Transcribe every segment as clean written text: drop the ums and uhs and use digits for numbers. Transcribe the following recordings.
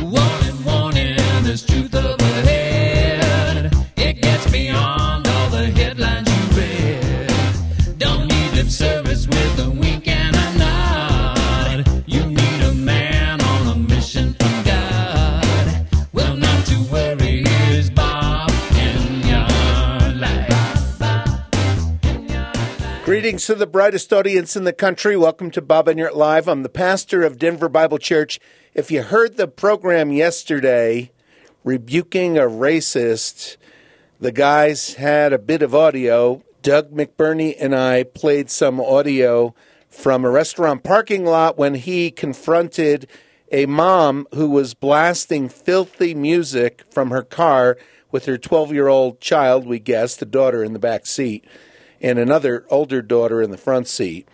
Warning, warning, there's truth up ahead. It gets beyond all the headlines you read. Don't need lip service with a wink and a nod. You need a man on a mission from God. Well, not to worry, here's Bob in your life. Greetings to the brightest audience in the country. Welcome to Bob Enyart Live. I'm the pastor of Denver Bible Church. If you heard the program yesterday, Rebuking a Racist, the guys had a bit of audio. Doug McBurney and I played some audio from a restaurant parking lot when he confronted a mom who was blasting filthy music from her car with her 12-year-old child, we guessed, the daughter in the back seat, and another older daughter in the front seat.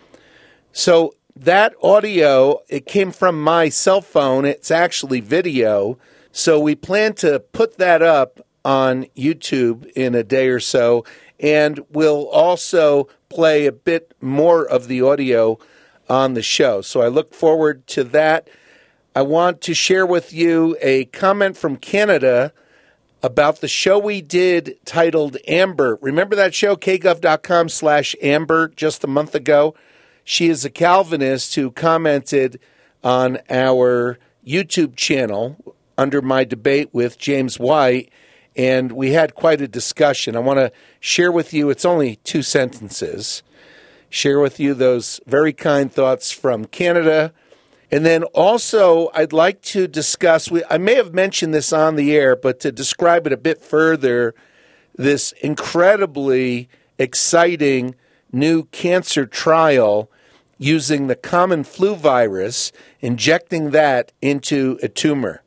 So that audio, it came from my cell phone. It's actually video. So we plan to put that up on YouTube in a day or so. And we'll also play a bit more of the audio on the show. So I look forward to that. I want to share with you a comment from Canada about the show we did titled Amber. Remember that show, kgov.com/Amber, just a month ago? She is a Calvinist who commented on our YouTube channel under my debate with James White, and we had quite a discussion. I want to share with you, it's only 2 sentences, share with you those very kind thoughts from Canada. And then also, I'd like to discuss, I may have mentioned this on the air, but to describe it a bit further, this incredibly exciting new cancer trial using the common flu virus, injecting that into a tumor.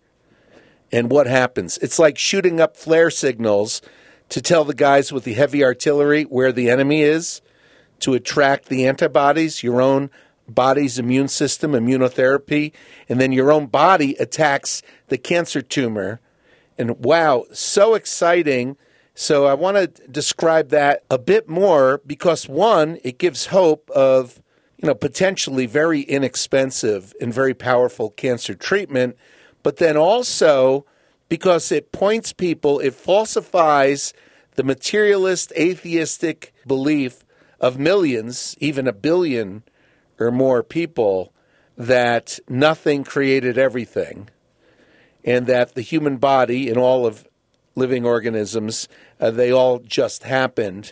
And what happens? It's like shooting up flare signals to tell the guys with the heavy artillery where the enemy is, to attract the antibodies, your own body's immune system, immunotherapy, and then your own body attacks the cancer tumor. And wow, so exciting. So I want to describe that a bit more because, one, it gives hope of, potentially very inexpensive and very powerful cancer treatment, but then also because it points people, it falsifies the materialist, atheistic belief of millions, even 1 billion or more people, that nothing created everything, and that the human body and all of living organisms, they all just happened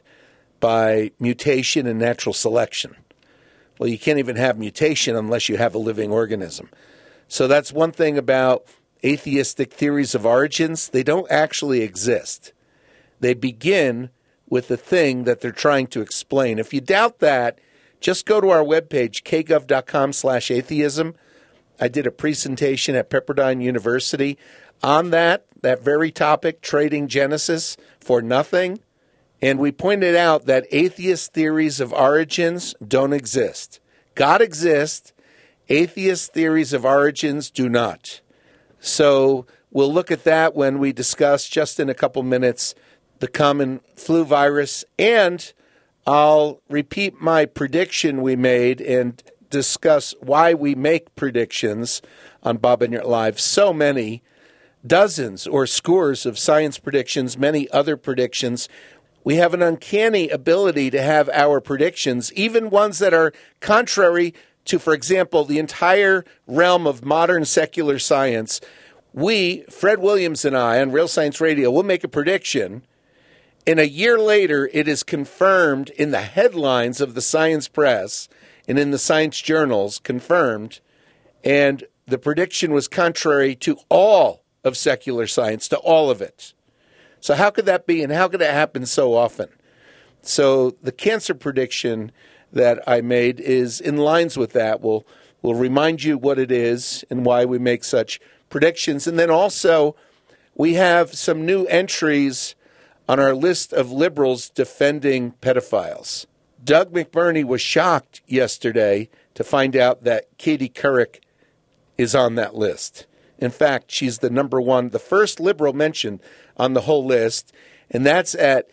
by mutation and natural selection. Well, you can't even have mutation unless you have a living organism. So that's one thing about atheistic theories of origins. They don't actually exist. They begin with the thing that they're trying to explain. If you doubt that, just go to our webpage, kgov.com/atheism. I did a presentation at Pepperdine University on that very topic, trading Genesis for nothing. And we pointed out that atheist theories of origins don't exist. God exists. Atheist theories of origins do not. So we'll look at that when we discuss, just in a couple minutes, the common flu virus. And I'll repeat my prediction we made and discuss why we make predictions on Bob Enyart Live. So many, dozens or scores of science predictions, many other predictions. We have an uncanny ability to have our predictions, even ones that are contrary to, for example, the entire realm of modern secular science. We, Fred Williams and I, on Real Science Radio, will make a prediction, and a year later it is confirmed in the headlines of the science press and in the science journals, confirmed, and the prediction was contrary to all of secular science, to all of it. So how could that be, and how could it happen so often? So the cancer prediction that I made is in lines with that. We'll remind you what it is and why we make such predictions. And then also, we have some new entries on our list of liberals defending pedophiles. Doug McBurney was shocked yesterday to find out that Katie Couric is on that list. In fact, she's the number one, the first liberal mentioned on the whole list, and that's at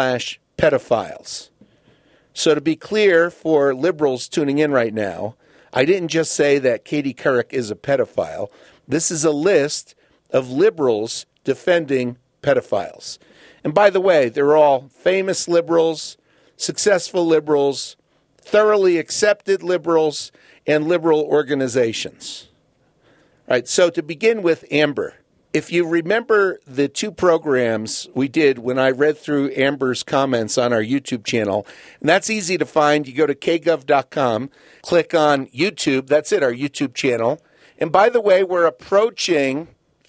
kgov.com/pedophiles. So to be clear for liberals tuning in right now, I didn't just say that Katie Couric is a pedophile. This is a list of liberals defending pedophiles. And by the way, they're all famous liberals, successful liberals, thoroughly accepted liberals, and liberal organizations. All right, so to begin with Amber, if you remember the two programs we did when I read through Amber's comments on our YouTube channel, and that's easy to find. You go to kgov.com, click on YouTube. That's it, our YouTube channel. And by the way, we're approaching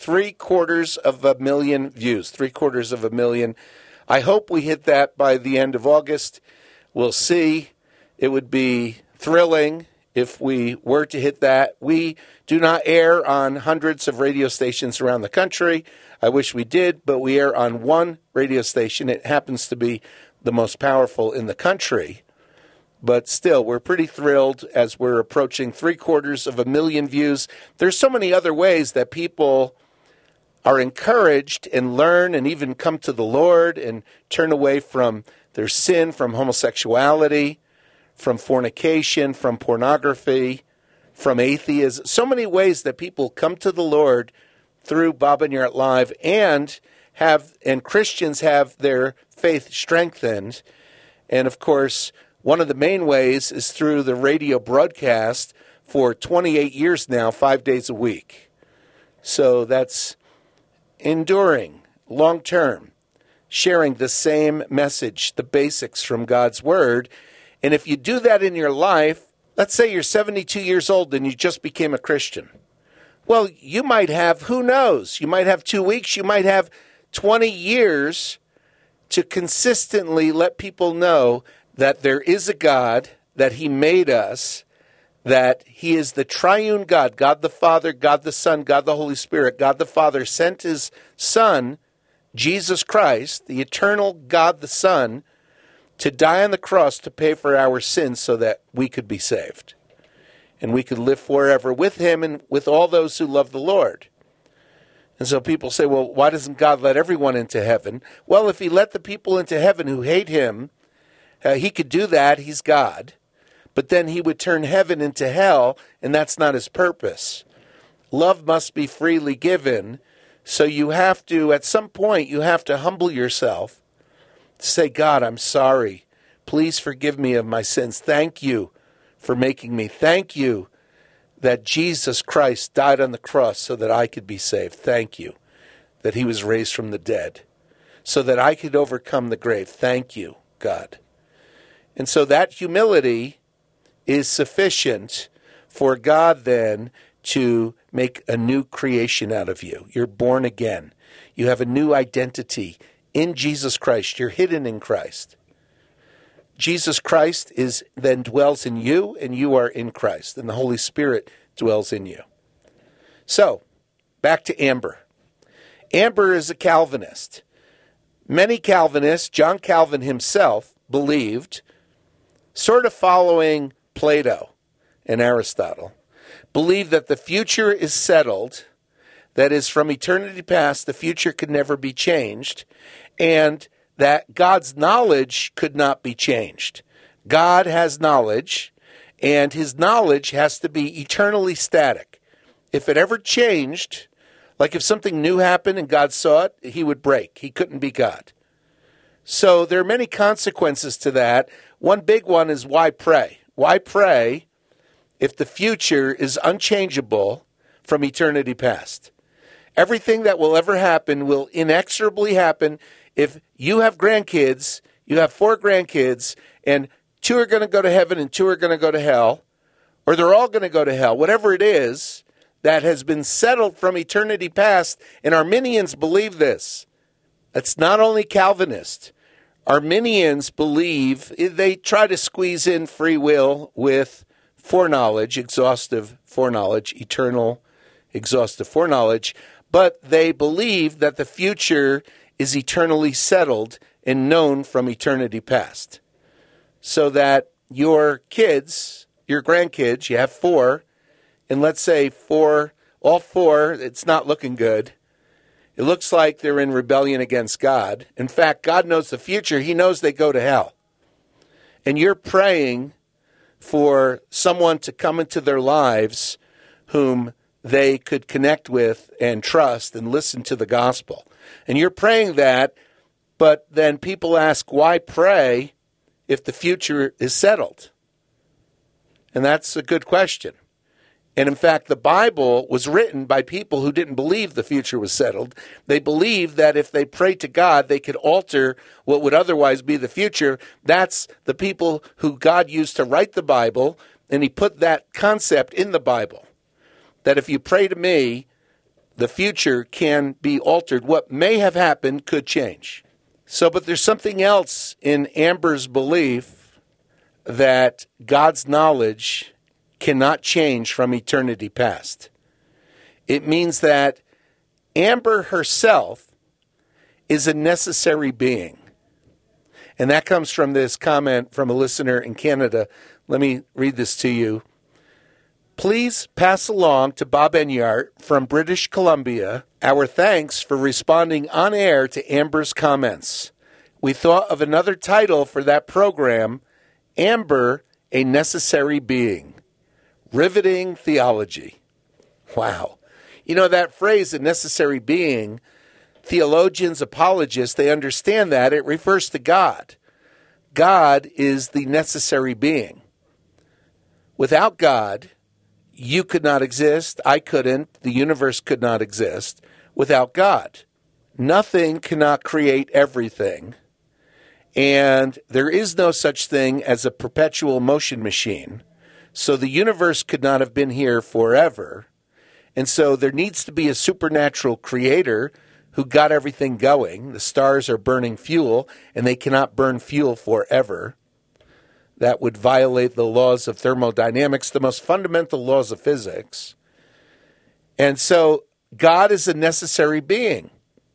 750,000 views, 750,000. I hope we hit that by the end of August. We'll see. It would be thrilling if we were to hit that. We do not air on hundreds of radio stations around the country. I wish we did, but we air on one radio station. It happens to be the most powerful in the country. But still, we're pretty thrilled as we're approaching 750,000 views. There's so many other ways that people are encouraged and learn and even come to the Lord and turn away from their sin, from homosexuality, from fornication, from pornography, from atheism. So many ways that people come to the Lord through Bob and Yaret Live and Christians have their faith strengthened. And of course, one of the main ways is through the radio broadcast for 28 years now, 5 days a week. So that's enduring, long-term, sharing the same message, the basics from God's Word. And if you do that in your life, let's say you're 72 years old and you just became a Christian. Well, you might have, who knows, you might have 2 weeks, you might have 20 years to consistently let people know that there is a God, that He made us, that He is the triune God, God the Father, God the Son, God the Holy Spirit. God the Father sent His Son, Jesus Christ, the eternal God the Son, to die on the cross to pay for our sins so that we could be saved. And we could live forever with Him and with all those who love the Lord. And so people say, well, why doesn't God let everyone into heaven? Well, if He let the people into heaven who hate Him, He could do that. He's God. But then He would turn heaven into hell, and that's not His purpose. Love must be freely given. So you have to, at some point, you have to humble yourself. Say, God, I'm sorry. Please forgive me of my sins. Thank you for making me. Thank you that Jesus Christ died on the cross so that I could be saved. Thank you that He was raised from the dead so that I could overcome the grave. Thank you, God. And so that humility is sufficient for God then to make a new creation out of you. You're born again. You have a new identity in Jesus Christ. You're hidden in Christ. Jesus Christ then dwells in you, and you are in Christ, and the Holy Spirit dwells in you. So, back to Amber. Amber is a Calvinist. Many Calvinists, John Calvin himself, believed, sort of following Plato and Aristotle, believed that the future is settled, that is, from eternity past, the future could never be changed, and that God's knowledge could not be changed. God has knowledge, and His knowledge has to be eternally static. If it ever changed, like if something new happened and God saw it, He would break. He couldn't be God. So there are many consequences to that. One big one is why pray? Why pray if the future is unchangeable from eternity past? Everything that will ever happen will inexorably happen. If you have grandkids, you have 4 grandkids, and 2 are going to go to heaven and 2 are going to go to hell, or they're all going to go to hell, whatever it is that has been settled from eternity past, and Arminians believe this. It's not only Calvinist. Arminians believe, they try to squeeze in free will with foreknowledge, exhaustive foreknowledge, eternal exhaustive foreknowledge, but they believe that the future is eternally settled and known from eternity past. So that your kids, your grandkids, you have 4, and let's say all 4, it's not looking good. It looks like they're in rebellion against God. In fact, God knows the future. He knows they go to hell. And you're praying for someone to come into their lives whom they could connect with and trust and listen to the gospel. And you're praying that, but then people ask, why pray if the future is settled? And that's a good question. And in fact, the Bible was written by people who didn't believe the future was settled. They believed that if they prayed to God, they could alter what would otherwise be the future. That's the people who God used to write the Bible, and he put that concept in the Bible, that if you pray to me, the future can be altered. What may have happened could change. So, but there's something else in Amber's belief, that God's knowledge cannot change from eternity past. It means that Amber herself is a necessary being. And that comes from this comment from a listener in Canada. Let me read this to you. Please pass along to Bob Enyart from British Columbia our thanks for responding on air to Amber's comments. We thought of another title for that program, Amber, a Necessary Being. Riveting theology. Wow. You know, that phrase, a necessary being, theologians, apologists, they understand that. It refers to God. God is the necessary being. Without God, you could not exist. I couldn't. The universe could not exist without God. Nothing cannot create everything. And there is no such thing as a perpetual motion machine. So the universe could not have been here forever. And so there needs to be a supernatural creator who got everything going. The stars are burning fuel, and they cannot burn fuel forever. That would violate the laws of thermodynamics, the most fundamental laws of physics. And so God is a necessary being.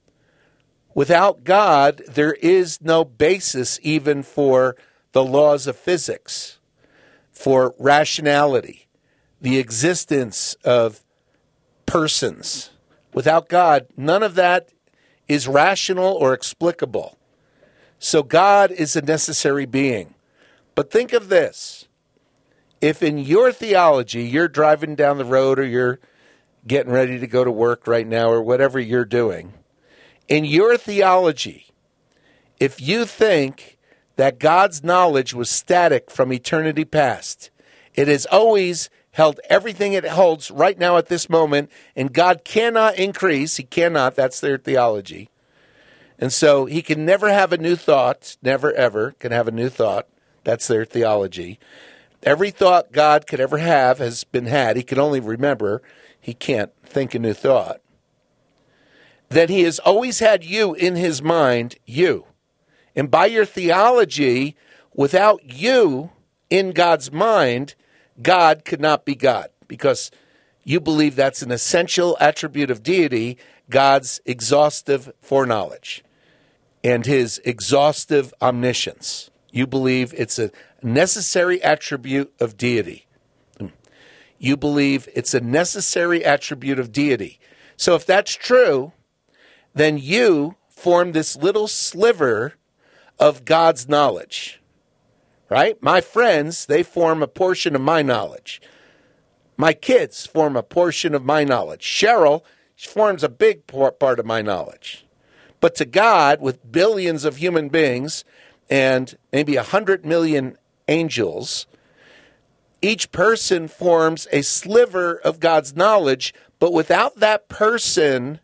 Without God, there is no basis even for the laws of physics, for rationality, the existence of persons. Without God, none of that is rational or explicable. So God is a necessary being. But think of this. If in your theology, you're driving down the road or you're getting ready to go to work right now or whatever you're doing, in your theology, if you think that God's knowledge was static from eternity past, it has always held everything it holds right now at this moment, and God cannot increase. He cannot. That's their theology. And so he can never have a new thought, never ever can have a new thought. That's their theology. Every thought God could ever have has been had. He can only remember. He can't think a new thought. That he has always had you in his mind, you. And by your theology, without you in God's mind, God could not be God, because you believe that's an essential attribute of deity, God's exhaustive foreknowledge and his exhaustive omniscience. You believe it's a necessary attribute of deity. You believe it's a necessary attribute of deity. So if that's true, then you form this little sliver of God's knowledge, right? My friends, they form a portion of my knowledge. My kids form a portion of my knowledge. Cheryl forms a big part of my knowledge. But to God, with billions of human beings and maybe 100 million angels, each person forms a sliver of God's knowledge, but without that person,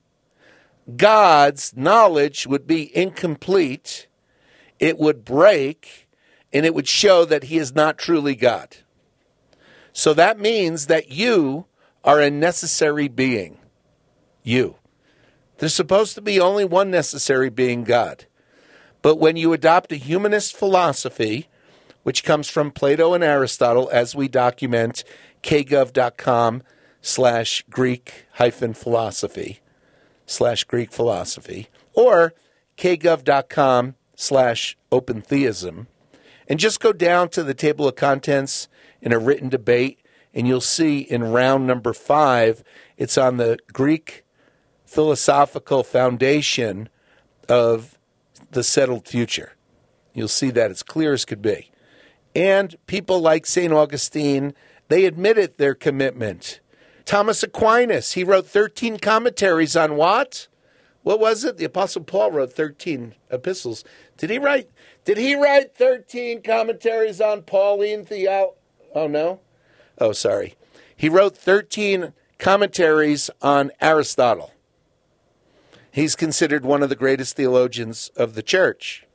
God's knowledge would be incomplete. It would break, and it would show that he is not truly God. So that means that you are a necessary being. You. There's supposed to be only one necessary being, God. But when you adopt a humanist philosophy, which comes from Plato and Aristotle, as we document, kgov.com/Greek-philosophy/Greek philosophy, or kgov.com/open-theism, and just go down to the table of contents in a written debate, and you'll see in round number 5, it's on the Greek philosophical foundation of the settled future. You'll see that it's clear as could be. And people like St. Augustine, they admitted their commitment. Thomas Aquinas, he wrote 13 commentaries on what? What was it? The Apostle Paul wrote 13 epistles. Did he write 13 commentaries on Pauline theology? Oh, no? Oh, sorry. He wrote 13 commentaries on Aristotle. He's considered one of the greatest theologians of the church.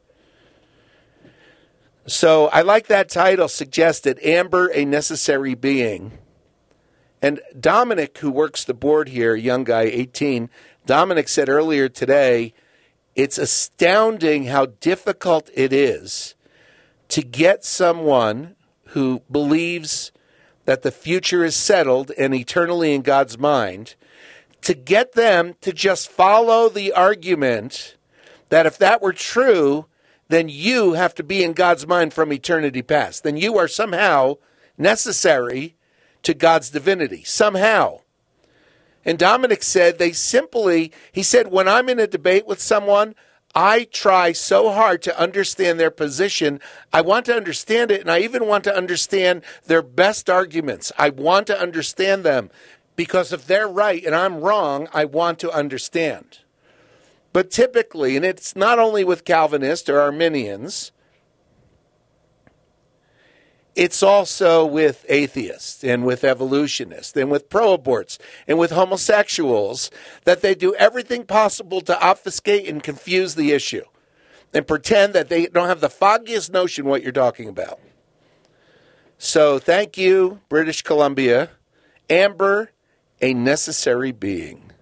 So I like that title, suggested, Amber, a Necessary Being. And Dominic, who works the board here, young guy, 18, Dominic said earlier today, it's astounding how difficult it is to get someone who believes that the future is settled and eternally in God's mind, to get them to just follow the argument that if that were true, then you have to be in God's mind from eternity past. Then you are somehow necessary to God's divinity, somehow. And Dominic said he said, when I'm in a debate with someone, I try so hard to understand their position. I want to understand it, and I even want to understand their best arguments. I want to understand them, because if they're right and I'm wrong, I want to understand. But typically, and it's not only with Calvinists or Arminians, it's also with atheists and with evolutionists and with pro-aborts and with homosexuals, that they do everything possible to obfuscate and confuse the issue and pretend that they don't have the foggiest notion what you're talking about. So thank you, British Columbia. Amber, a Necessary Being.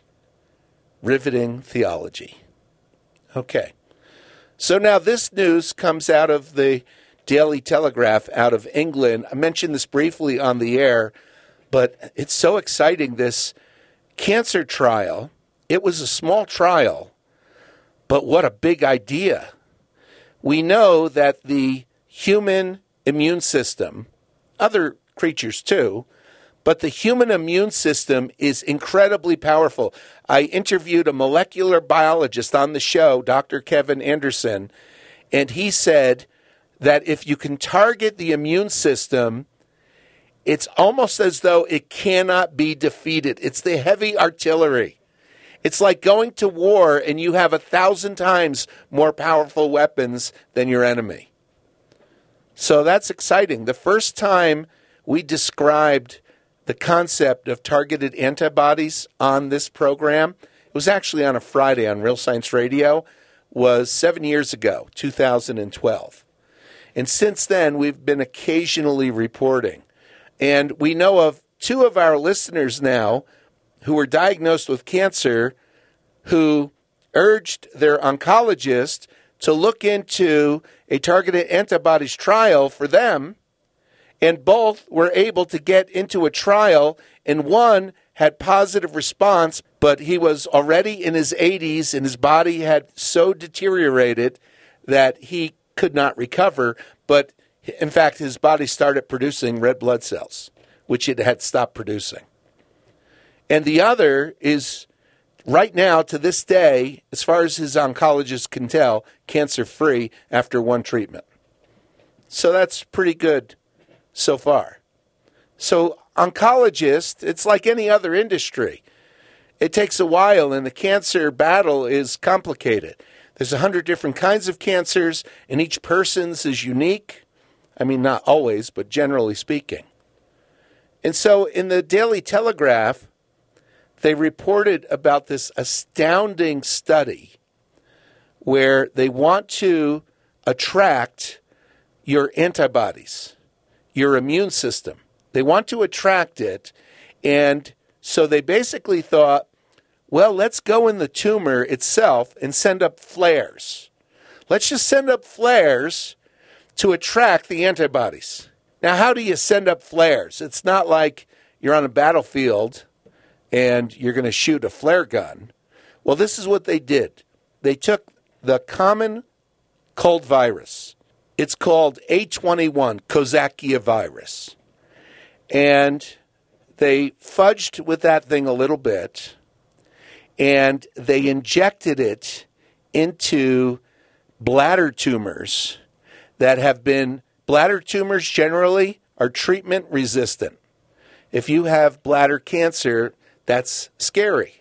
Riveting theology. Okay. So now this news comes out of the Daily Telegraph out of England. I mentioned this briefly on the air, but it's so exciting, this cancer trial. It was a small trial, but what a big idea. We know that the human immune system, other creatures too, but the human immune system is incredibly powerful. I interviewed a molecular biologist on the show, Dr. Kevin Anderson, and he said that if you can target the immune system, it's almost as though it cannot be defeated. It's the heavy artillery. It's like going to war and you have 1,000 times more powerful weapons than your enemy. So that's exciting. The first time we described the concept of targeted antibodies on this program, it was actually on a Friday on Real Science Radio, was 7 years ago, 2012. And since then, we've been occasionally reporting. And we know of 2 of our listeners now who were diagnosed with cancer who urged their oncologist to look into a targeted antibodies trial for them. And both were able to get into a trial, and one had positive response, but he was already in his 80s and his body had so deteriorated that he could not recover. But in fact, his body started producing red blood cells, which it had stopped producing. And the other is right now, to this day, as far as his oncologist can tell, cancer-free after one treatment. So that's pretty good so far. So oncologists, it's like any other industry. It takes a while, and the cancer battle is complicated. There's 100 different kinds of cancers, and each person's is unique. I mean, not always, but generally speaking. And so in the Daily Telegraph, they reported about this astounding study where they want to attract your antibodies, your immune system. They want to attract it, and so they basically thought, well, let's go in the tumor itself and send up flares. Let's just send up flares to attract the antibodies. Now, how do you send up flares? It's not like you're on a battlefield and you're going to shoot a flare gun. Well, this is what they did. They took the common cold virus. It's called A21, Coxsackie virus. And they fudged with that thing a little bit, and they injected it into bladder tumors that have been Bladder tumors generally are treatment resistant. If you have bladder cancer, that's scary.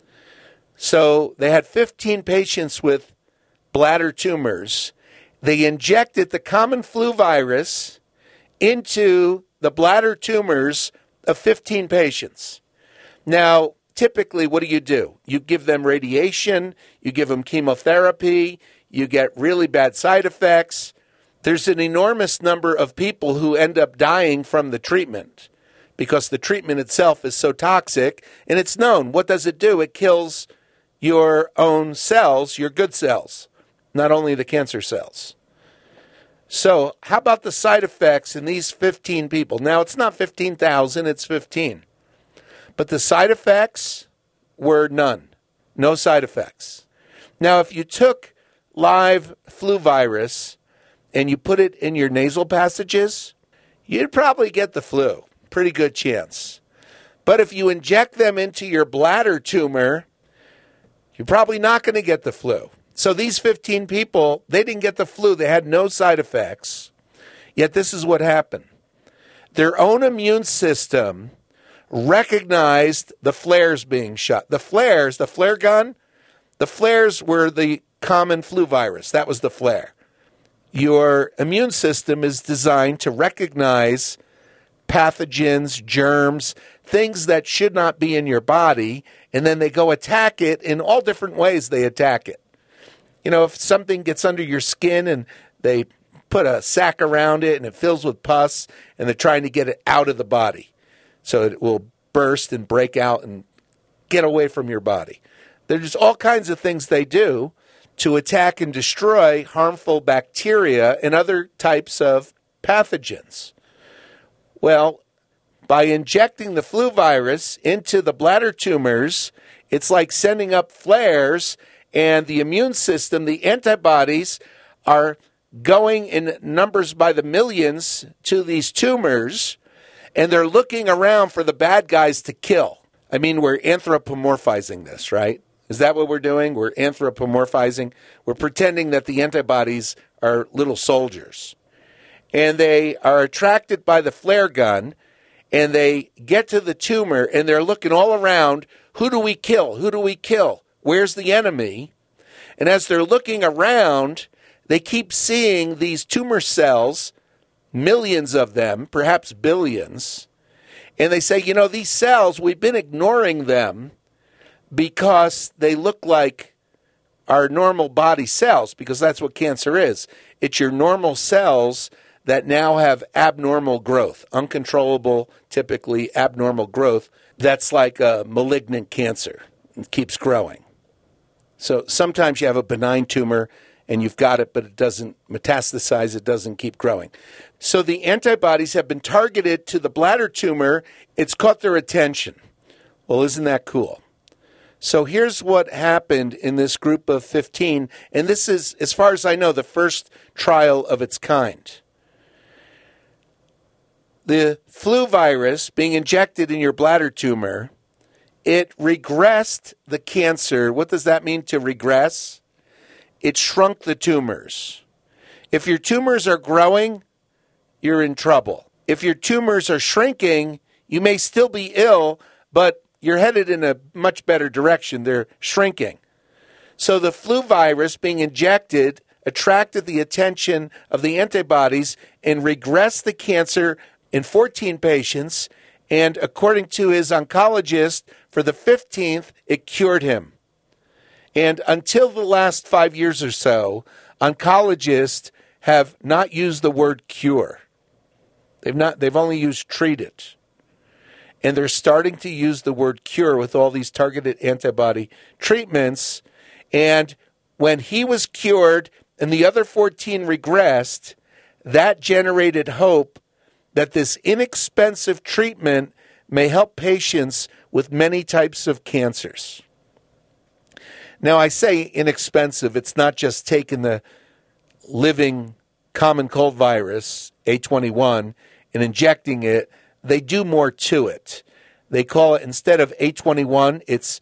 So they had 15 patients with bladder tumors. They injected the common flu virus into the bladder tumors of 15 patients. Now, typically, what do? You give them radiation, you give them chemotherapy, you get really bad side effects. There's an enormous number of people who end up dying from the treatment because the treatment itself is so toxic, and it's known. What does it do? It kills your own cells, your good cells, not only the cancer cells. So how about the side effects in these 15 people? Now, it's not 15,000, it's 15. But the side effects were none. No side effects. Now, if you took live flu virus and you put it in your nasal passages, you'd probably get the flu. Pretty good chance. But if you inject them into your bladder tumor, you're probably not going to get the flu. So these 15 people, they didn't get the flu. They had no side effects. Yet this is what happened. Their own immune system recognized the flares being shot. The flares, the flare gun, the flares were the common flu virus. That was the flare. Your immune system is designed to recognize pathogens, germs, things that should not be in your body, and then they go attack it in all different ways they attack it. You know, if something gets under your skin and they put a sack around it and it fills with pus and they're trying to get it out of the body so it will burst and break out and get away from your body. There's all kinds of things they do to attack and destroy harmful bacteria and other types of pathogens. Well, by injecting the flu virus into the bladder tumors, it's like sending up flares, and the immune system, the antibodies, are going in numbers by the millions to these tumors, and they're looking around for the bad guys to kill. I mean, we're anthropomorphizing this, right? Is that what we're doing? We're anthropomorphizing. We're pretending that the antibodies are little soldiers. And they are attracted by the flare gun, and they get to the tumor, and they're looking all around. Who do we kill? Who do we kill? Where's the enemy? And as they're looking around, they keep seeing these tumor cells, millions of them, perhaps billions. And they say, you know, these cells, we've been ignoring them because they look like our normal body cells, because that's what cancer is. It's your normal cells that now have abnormal growth, uncontrollable, typically abnormal growth. That's like a malignant cancer. It keeps growing. So sometimes you have a benign tumor and you've got it, but it doesn't metastasize, it doesn't keep growing. So the antibodies have been targeted to the bladder tumor. It's caught their attention. Well, isn't that cool? So here's what happened in this group of 15, and this is, as far as I know, the first trial of its kind. The flu virus being injected in your bladder tumor, it regressed the cancer. What does that mean, to regress? It shrunk the tumors. If your tumors are growing, you're in trouble. If your tumors are shrinking, you may still be ill, but you're headed in a much better direction. They're shrinking. So the flu virus being injected attracted the attention of the antibodies and regressed the cancer in 14 patients, and according to his oncologist, for the 15th, it cured him. And until the last 5 years or so, oncologists have not used the word cure. They've only used treat it. And they're starting to use the word cure with all these targeted antibody treatments. And when he was cured and the other 14 regressed, that generated hope that this inexpensive treatment may help patients with many types of cancers. Now, I say inexpensive. It's not just taking the living common cold virus, A21, and injecting it. They do more to it. They call it, instead of A21, it's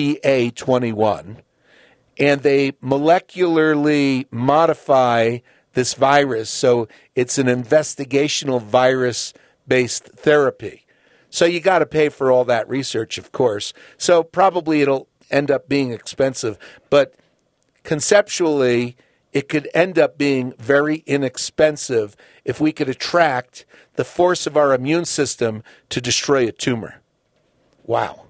CVA21. And they molecularly modify the this virus. So it's an investigational virus-based therapy. So you got to pay for all that research, of course. So probably it'll end up being expensive. But conceptually, it could end up being very inexpensive if we could attract the force of our immune system to destroy a tumor. Wow.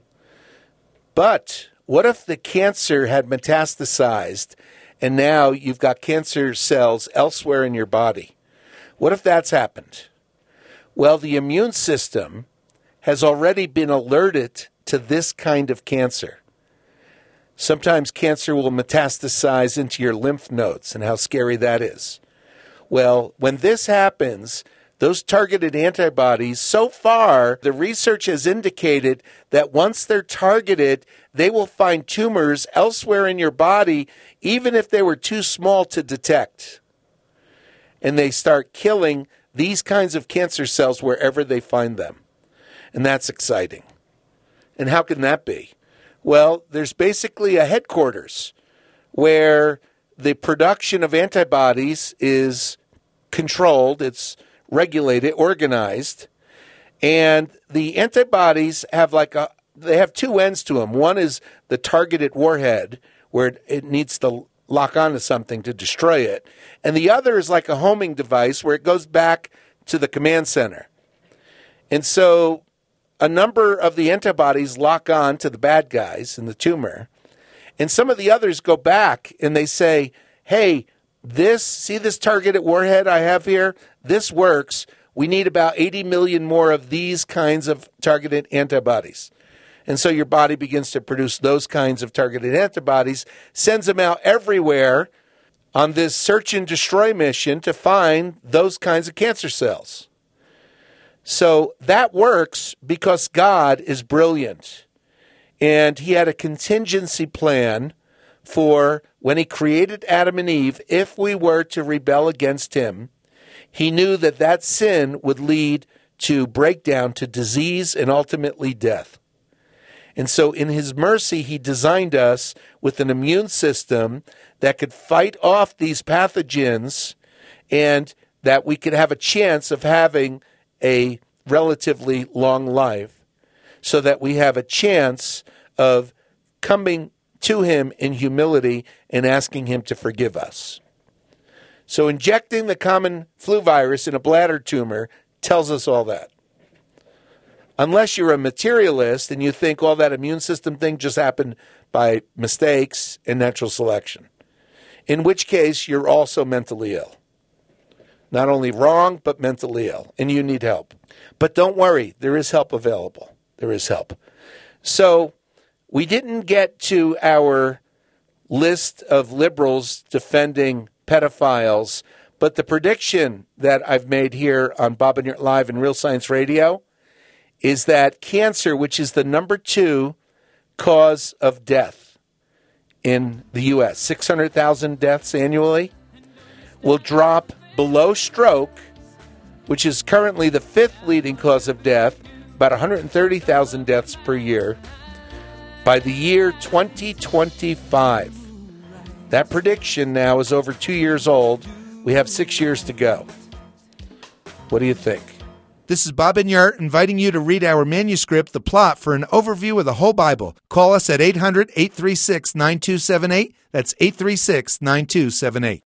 But what if the cancer had metastasized and now you've got cancer cells elsewhere in your body? What if that's happened? Well, the immune system has already been alerted to this kind of cancer. Sometimes cancer will metastasize into your lymph nodes, and how scary that is. Well, when this happens, those targeted antibodies, so far, the research has indicated that once they're targeted, they will find tumors elsewhere in your body, even if they were too small to detect. And they start killing these kinds of cancer cells wherever they find them. And that's exciting. And how can that be? Well, there's basically a headquarters where the production of antibodies is controlled, it's regulated, organized, and the antibodies have they have two ends to them. One is the targeted warhead, where it needs to lock onto something to destroy it, and the other is like a homing device where it goes back to the command center. And so a number of the antibodies lock on to the bad guys in the tumor, and some of the others go back and they say, hey, see this targeted warhead I have here? This works. We need about 80 million more of these kinds of targeted antibodies. And so your body begins to produce those kinds of targeted antibodies, sends them out everywhere on this search and destroy mission to find those kinds of cancer cells. So that works because God is brilliant. And he had a contingency plan for when he created Adam and Eve, if we were to rebel against him. He knew that that sin would lead to breakdown, to disease, and ultimately death. And so in his mercy, he designed us with an immune system that could fight off these pathogens and that we could have a chance of having a relatively long life, so that we have a chance of coming to him in humility and asking him to forgive us. So injecting the common flu virus in a bladder tumor tells us all that. Unless you're a materialist and you think all that immune system thing just happened by mistakes and natural selection, in which case you're also mentally ill. Not only wrong, but mentally ill, and you need help. But don't worry, there is help available. There is help. So we didn't get to our list of liberals defending pedophiles, but the prediction that I've made here on Bob and Yurt Live and Real Science Radio is that cancer, which is the number 2 cause of death in the U.S., 600,000 deaths annually, will drop below stroke, which is currently the 5th leading cause of death, about 130,000 deaths per year, by the year 2025. That prediction now is over 2 years old. We have 6 years to go. What do you think? This is Bob and Yurt inviting you to read our manuscript, The Plot, for an overview of the whole Bible. Call us at 800-836-9278. That's 836-9278.